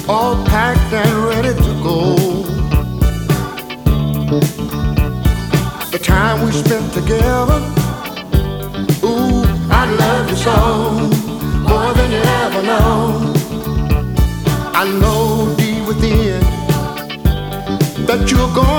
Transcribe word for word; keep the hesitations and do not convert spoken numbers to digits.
all packed and ready to go. The time we spent together, ooh, I love you so, more than you ever know. I know deep within that you're gone.